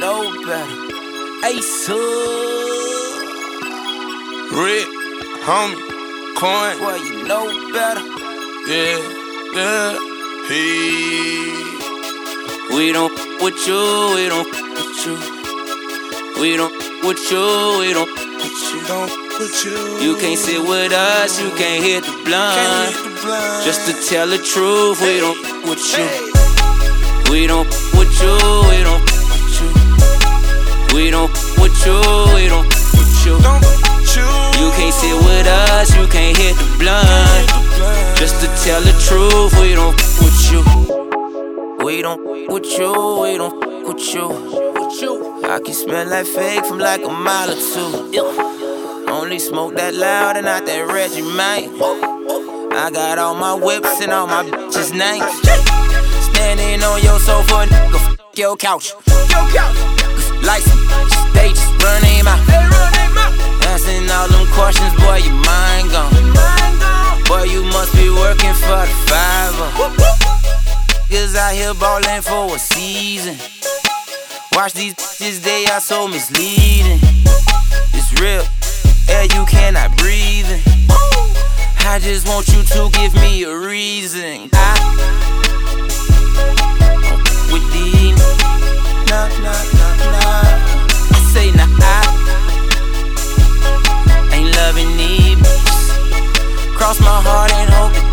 know better. Ace Hood, Rick, homie, coin. boy, you know better. Yeah, yeah, hey. We don't with you, we don't with you. We don't with you, we don't with you. Don't put you. You can't sit with us, you can't hit the blunt. Just to tell the truth, we don't with you. We don't with you, we don't with you. We don't with you, we don't with you. You can't sit with us, you can't hit the blunt. Just to tell the truth, we don't with you. We don't with you, we don't with you. I can smell like fake from like a mile or two. Only smoke that loud and not that Reggie, man. I got all my whips and all my bitches' names. Standing on your sofa, nigga, f your couch. Like some stages, run him out. Answering all them questions, boy, your mind gone. Boy, you must be working for the fiver. Niggas out here ballin' for a season. Watch these bitches, they are so misleading. It's real, air you cannot breathe in. I just want you to give me a reason. With these, nah. I say nah, I ain't loving these bitches. Cross my heart and hope to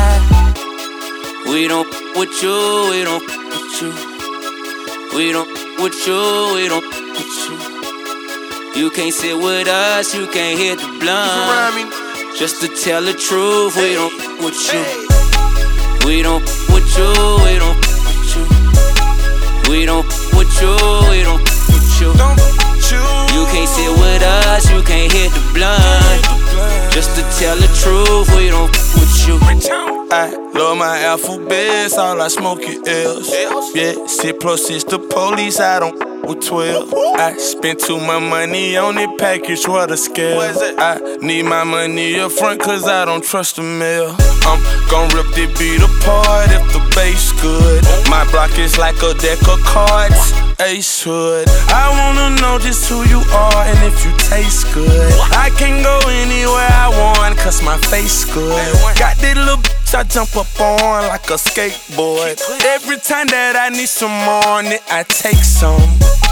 die. We don't with you, we don't with you. We don't with you, we don't with you. You can't sit with us, you can't hit the blunt. Just to tell the truth, we don't with you. We don't with you, we don't with you. We don't with you, we don't with you. You can't sit with us, you can't hit the blunt. Just to tell the truth, we don't with you. I love my alphabets, all I smoke is L's. Yeah, 6+6 the police, I don't with 12. I spent too much money on it package, what a scale. I need my money up front cause I don't trust the mail. I'm gon' rip the beat apart if the bass good. My block is like a deck of cards, Ace Hood. I wanna know just who you are and if you taste good. I can go anywhere I want cause my face good. Got this little bitch I jump up on like a skateboard. Every time that I need some more on it, I take some.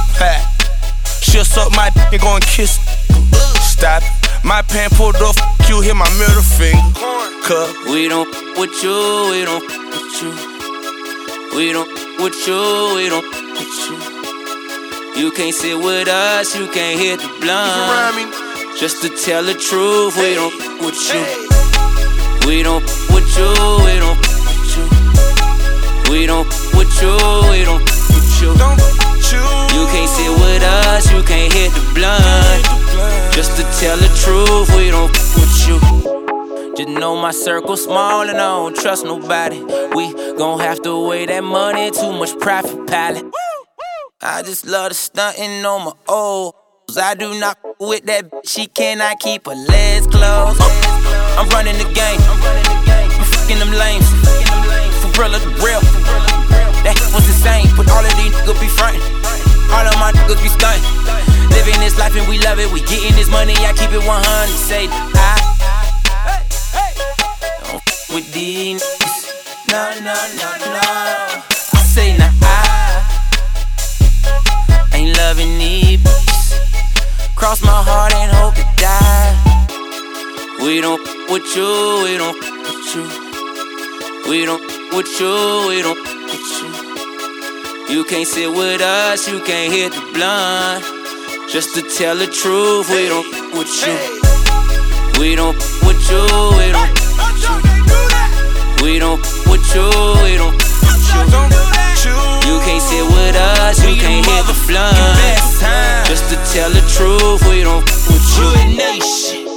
She'll suck my dick and go and kiss. Stop it. My pants pulled off, you hit my middle finger. We don't with you, we don't with you. We don't with you, we don't with you. You can't sit with us, you can't hit the blunt. Just to tell the truth, we don't with you. We don't with you, we don't with you. We don't with you, we don't with you. You can't sit with us, you can't hit the blunt. Just to tell the truth, we don't with you. Just know my circle small and I don't trust nobody. We gon' have to weigh that money, too much profit pallet. I just love the stuntin' on my old. I do not with that bitch, she cannot keep her legs closed. I'm running the game, I'm fucking them lames. For real of the real, that was insane. But all of these niggas be frontin', all of my niggas be stuntin'. Living this life and we love it, we getting this money, I keep it 100. Say I don't f with these niggas, no. I say nah, I ain't loving these bitches. Cross my heart and hope to die. We don't with you, we don't with you. We don't with you, we don't with you. You can't sit with us, you can't hit the blunt. Just to tell the truth, we don't with you. We don't with you, we don't with you. We don't with you, we don't with you. You can't sit with us, you can't hit the blunt. Just to tell the truth, we don't with you.